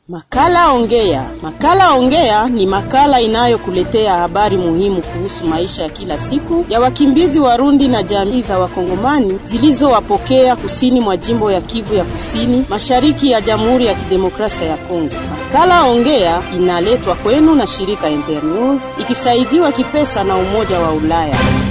Makala Ongea. Makala Ongea ni makala inayokuletea habari muhimu kuhusu maisha ya kila siku ya wakimbizi Warundi na jamii za Wakongomani zilizowapokea kusini mwa jimbo ya Kivu ya Kusini, mashariki ya Jamhuri ya Kidemokrasia ya Kongo. Makala Ongea inaletwa kwenu na shirika Internews ikisaidiwa kipesa na Umoja wa Ulaya.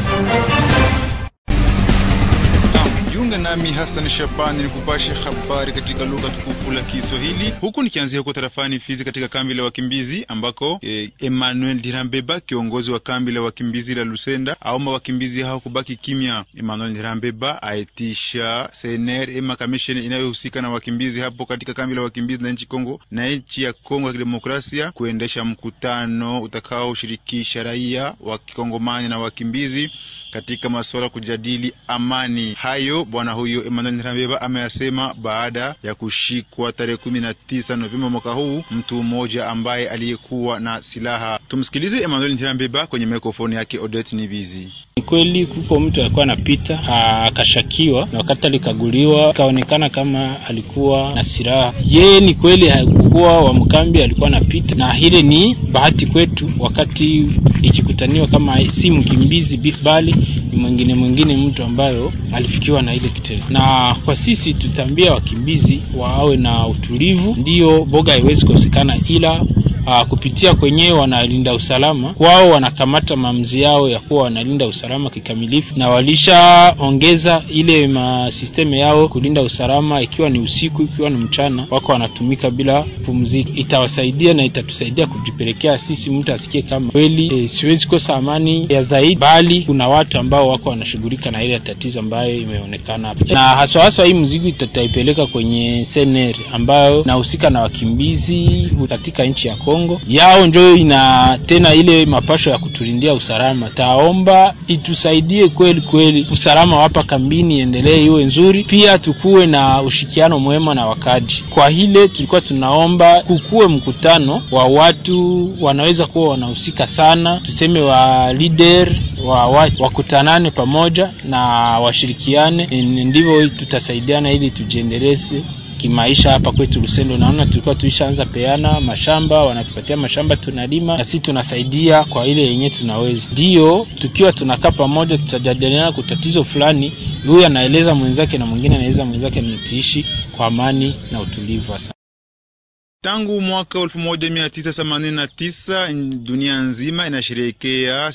Nami Hassan Shabani nikupashe habari katika lugha tukufu la Kiswahili. Huku nikianzia huko tarafani Fizi katika kambi la wakimbizi ambako Emmanuel Ntirambeba, kiongozi wa kambi la wakimbizi la Lusenda, aomba wakimbizi hao kubaki kimya. Emmanuel Ntirambeba aitisha CNR commission inayohusika na wakimbizi hapo katika kambi la wakimbizi na nchi Kongo na nchi ya Kongo ya Kidemokrasia kuendesha mkutano utakaoshirikisha raia wa Kongomani na wakimbizi katika masuala kujadili amani. Hayo bwana huyo Emmanuel Ntirambeba ameyasema baada ya kushikwa tarehe 19 Novemba mwaka huu mtu mmoja ambaye aliyekuwa na silaha. Tumsikilize Emmanuel Ntirambeba kwenye mikrofoni yake Odette Nibizi. Kweli kuko mtu alikuwa anapita akashakiwa, na wakati alikaguliwa kaonekana kama alikuwa na silaha. Yeye ni kweli hakuwa wa mkambi, alikuwa anapita, na hile ni bahati kwetu wakati ikikutaniwa kama si mkimbizi bali ni mwingine mtu ambayo alifikiwa na ile kitendo. Na kwa sisi tutambia wakimbizi wawe na utulivu, ndio boga haiwezi kosekana, ila kupitia kwenye wanalinda usalama kwao wanakamata maamuzi yao ya kuwa wanalinda usalama kikamilifu, na walishaongeza ile systeme yao kulinda usalama, ikiwa ni usiku ikiwa ni mchana, wako wanatumika bila pumziko. Itawasaidia na itatusaidia kujipelekea sisi mtu asikie kama kweli siwezi kosa amani ya zaidi, bali kuna watu ambao wako wanashughulika na ile tatizo ambayo imeonekana hapa. Na haswa hii mzigo tutaipeleka kwenye CNR ambayo nahusika na wakimbizi katika nchi ya Kongo. Yao ndio ina tena ile mapasho ya kutulindia usalama. Taomba itusaidie kweli usalama hapa kambini endelee iwe nzuri, pia tukue na ushikiano mwema na wakati. Kwa hile tulikuwa tunaomba kukue mkutano wa watu wanaweza kuwa wanahusika sana, tuseme wa leader wakutanane pamoja na washirikiane, ndivyo tutasaidiana ili tujiendeleze kimaisha hapa kwetu Lusendo. Naona tulikuwa tulishaanza peana mashamba, wanatupatia mashamba tunalima, na sisi tunasaidia kwa ile yenye tunaweza. Ndio tukiwa tunakaa pamoja tutajadiliana kwa tatizo fulani, huyu anaeleza mwenzake na mwingine anaeleza mwenzake, na tuishi kwa amani na utulivu. Tangu mwaka 1989 dunia nzima inasherehekea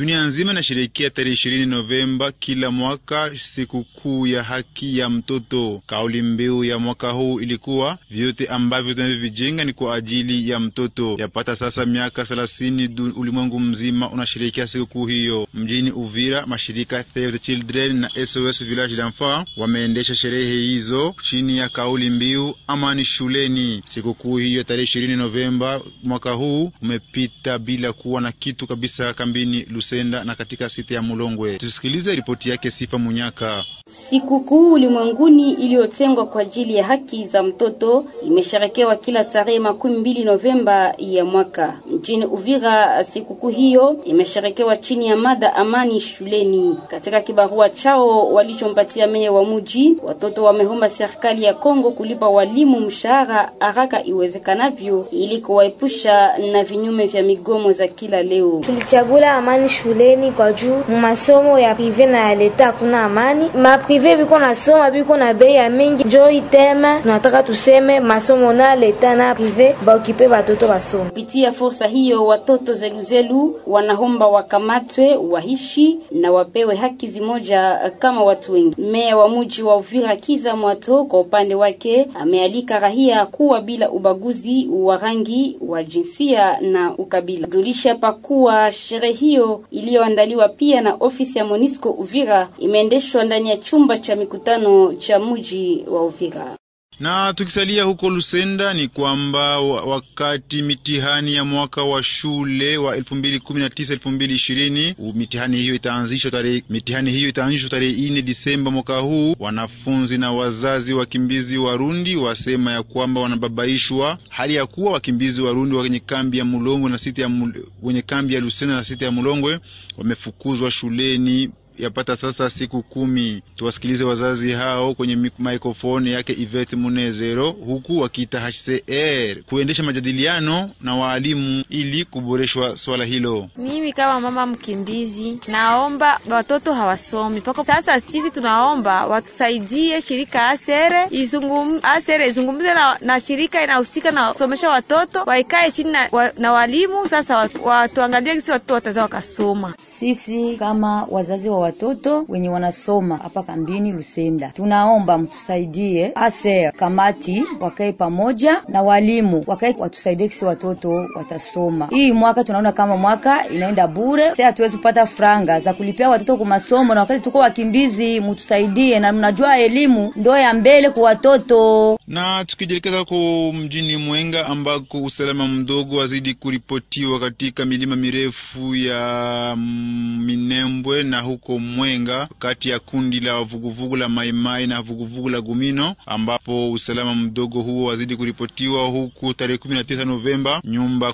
tarehe 20 Novemba kila mwaka siku kuu ya haki ya mtoto. Kauli mbiu ya mwaka huu ilikuwa vyote ambavyo tunavyovijenga ni kwa ajili ya mtoto. Yapata sasa miaka 30 ulimwengu mzima unasherehekea siku kuu hiyo. Mjini Uvira, mashirika Save the Children na SOS Village d'Enfants wameendesha sherehe hizo chini ya kauli mbiu amani shuleni. Siku kuu hiyo tarehe 20 Novemba mwaka huu umepita bila kuwa na kitu kabisa kambini Lusenda na katika site ya Mulongwe. Tusikilize ripoti yake Sifa Munyaka. Sikukuu ulimwenguni iliyotengwa kwa ajili ya haki za mtoto imesherekewa kila tarehe 12 Novemba ya mwaka. Mjini Uvira, sikukuu hiyo imesherekewa chini ya mada amani shuleni. Katika kibarua chao walichompatia meya wa mji, watoto wameomba serikali ya Kongo kulipa walimu mshahara haraka iwezekanavyo ili kuwaepusha na vinyume vya migomo za kila leo. Tulichagula amani shuleni kwa juu masomo ya prive na ya leta kuna amani. Ma prive biko na soma biko na bei ya mingi, njoo itema tunataka tuseme masomo na leta na prive baokipe watoto wasome. Kupitia fursa hiyo watoto zeluzelu wanaomba wakamatwe, wahishi na wapewe haki zimoja kama watu wengi. Meya wa mji wa Uvira Kiza Mwato kwa upande wake amealika raia kuwa bila ubaguzi wa rangi, wa jinsia na ukabila. Julisha pakuwa sherehe hiyo iliyoandaliwa pia na ofisi ya Monisco Uvira imeendeshwa ndani ya chumba cha mikutano cha mji wa Uvira. Na tukisalia huko Lusenda ni kwamba wakati mitihani ya mwaka wa shule wa 2019-2020 mitihani hiyo itaanzishwa tarehe 4 Disemba mwaka huu, wanafunzi na wazazi wakimbizi Warundi wasema ya kwamba wanababaishwa hali ya kuwa wakimbizi Warundi wenye kambi ya Mulongwe na site ya wenye kambi ya Lusenda na site ya Mulongwe wamefukuzwa shuleni yapata sasa siku 10. Tuwasikilize wazazi hao kwenye microphone yake Yvette Munezero, huku wakiita HCR kuendesha majadiliano na walimu ili kuboreshwa swala hilo. Mimi kama mama mkimbizi naomba watoto hawasomi. Pako sasa sisi tunaomba watusaidie shirika ASERE izungumze na shirika inahusika na kusomesha watoto, waikae chini na walimu sasa watuangalie kisi watoto watazao kasoma. Sisi kama wazazi wa watoto wenye wanasoma hapa kambini Lusenda, tunaomba mtusaidie ASERE kamati wakae pamoja na walimu wakae watusaidie kisi watoto watasoma. Hii mwaka tunaona kama mwaka inaenda bure. Sasa hatuwezi kupata franga za kulipia watoto kwa masomo, na wakati tuko wakimbizi mtusaidie, na mnajua elimu ndio ya mbele kwa watoto. Na tukijelekeza kwa mjini Mwenga ambako usalama mdogo wazidi kuripotiwa katika milima mirefu ya Minembwe na huko Mwenga, kati ya kundi la vuguvugu la Maimai na vuguvugu la Gumino, ambapo usalama mdogo huo wazidi kuripotiwa, huku tarehe 19 Novemba nyumba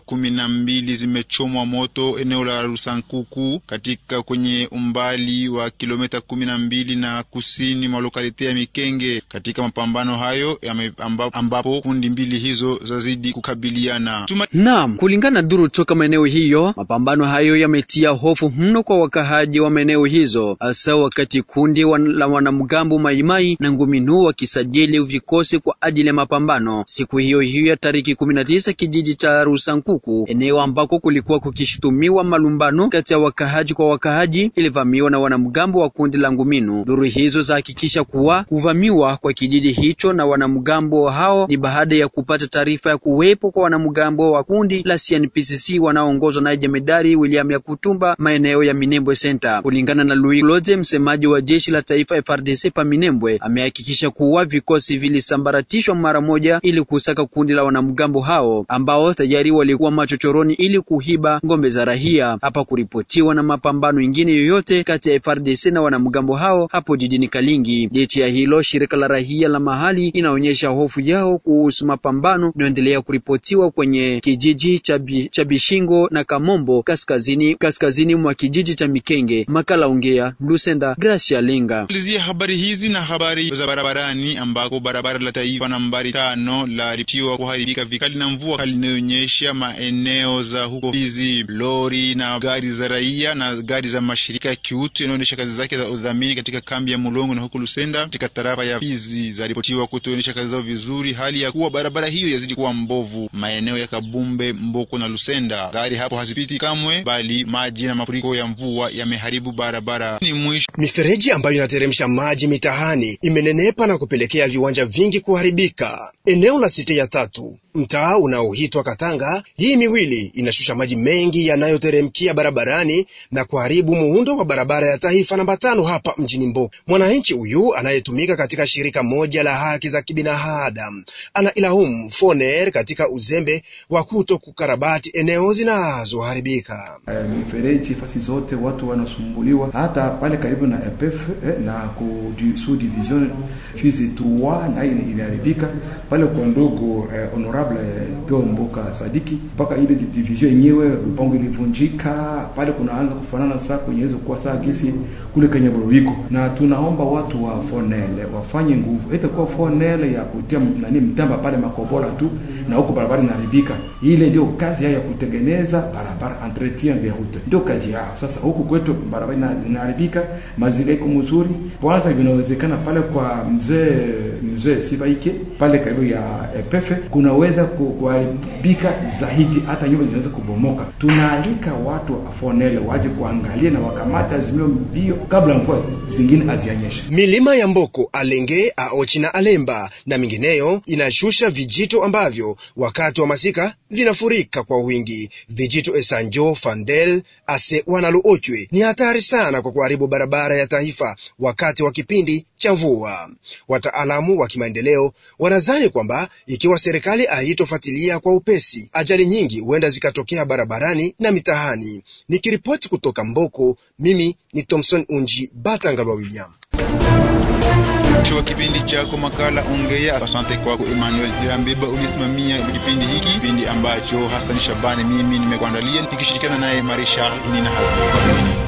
12 zimechomwa moto eneo la Rusankuku katika kwenye umbali wa kilomita 12 na kusini mwa lokalite ya Mikenge. Katika mapambano hayo ambapo kundi mbili hizo zazidi kukabiliana. Naam, kulingana duru toka maeneo hiyo, mapambano hayo yametia hofu mno kwa wakahaji wa maeneo hizo, hasa wakati kundi la wanamgambo Maimai na Ngumino wakisajili vikosi kwa ajili ya mapambano siku hiyo ya tariki 19 kijiji cha Rusankuku, eneo ambako kulikuwa kukishutumiwa malumbano kati ya wakahaji kwa wakahaji ilivamiwa na wanamgambo wa kundi la Ngumino. Duru hizo zahakikisha kuwa kuvamiwa kwa kijiji hicho na wanamgambo hao ni baada ya kupata taarifa ya kuwepo kwa wanamgambo wa kundi la CNPCC wanaoongozwa na Jemedari William Yakutumba maeneo ya Minembwe Center. Kulingana na Louis Lodze, msemaji wa jeshi la taifa FARDC pa Minembwe, amehakikisha kuwa vikosi vilisambaratishwa mara moja ili kusaka kundi la wanamgambo hao ambao tayari walikuwa machochoroni ili kuhiba ngombe za rahia. Hapa kuripotiwa na mapambano mengine yoyote kati ya FARDC na wanamgambo hao hapo jijini Kalingi. Licha ya hilo, shirika la rahia la mahali inaonyesha hofu yao kuhusu mapambano yanaendelea kuripotiwa kwenye kijiji cha Bishingo na Kamombo kaskazini mwa kijiji cha Mikenge. Makala ongea Lusenda, Gracia Lenga. Tulizia habari hizi na habari za barabarani, ambako barabara la taifa nambari 5 la riptiwa kuharibika vikali na mvua kali inayonyesha maeneo za huko Fizi. Lori na gari za raia na gari za mashirika ya kiutu yanaonyesha kazi zake za udhamini katika kambi ya Mulongo na huko Lusenda katika tarafa ya Fizi za ripotiwa kutoonyesha kazi zao vizuri, hali ya kuwa barabara hiyo yazidi kuwa mbovu maeneo ya Kabumbe, Mboko na Lusenda. Gari hapo hazipiti kamwe, bali maji na mafuriko ya mvua yameharibu barabara. Ni mwisho. Mifereji ambayo inateremsha maji mitahani imenenepa na kupelekea viwanja vingi kuharibika. Eneo la site ya 3, mtaa unaoitwa Katanga, hii miwili inashusha maji mengi yanayoteremkia barabarani na kuharibu muundo wa barabara ya taifa namba 5 hapa mjini Mboko. Mwananchi huyu anayetumika katika shirika moja la haki za kibinadamu ana ilaumu Foner katika uzembe wa kuto kukarabati eneo zinazoharibika. Mifereji fasi zote watu wanasumbuliwa, hata pale karibu na EPF na ku sous division Fizi 3 na inaharibika pale kwa ndogo honorable Pio Mboka Sadiki, mpaka ile division yenyewe mpango ilivunjika pale, kunaanza kufanana sasa kwenye hizo kwa saa gesi kule Kenya Borowiko. Na tunaomba watu wa Fonele wafanye nguvu kwa Fonele ya kutia mtamba pale Makobola tu, na huko barabara inaharibika. Ile ndio kazi ya kutengeneza barabara, entretien de route ndio kazi yao. Sasa huko kwetu barabara inaharibika, mazingira iko mzuri. Kwanza inawezekana pale kwa mzee Sibaike pale karibu ya EPF kunaweza kuharibika zaidi, hata nyumba zinaweza kubomoka. Tunaalika watu wa Fonele waje kuangalia na wakamata azimio mbio kabla mvua zingine azianyesha. Milima ya Mboko, Alenge, Aochi na Alemba na mingineyo inashusha vijito ambavyo wakati wa masika vinafurika kwa wingi. Vijito Esanjo, Fandel, Ase Wanaluochwe ni hatari sana kwa kuharibu barabara ya taifa wakati wa kipindi cha mvua. Wataalamu wa kimaendeleo wanadhani kwamba ikiwa serikali haitofuatilia kwa upesi, ajali nyingi huenda zikatokea barabarani na mitahani. Nikiripoti kutoka Mboko, mimi ni Thompson Unji Batangalwa William. Kwa kipindi chako makala ongea, asante kwako Emmanuel Dirambeba ulisimamia kipindi hiki, kipindi ambacho Hassan Shabani mimi nimekuandalia nikishirikiana naye Marisha Nina Hassan.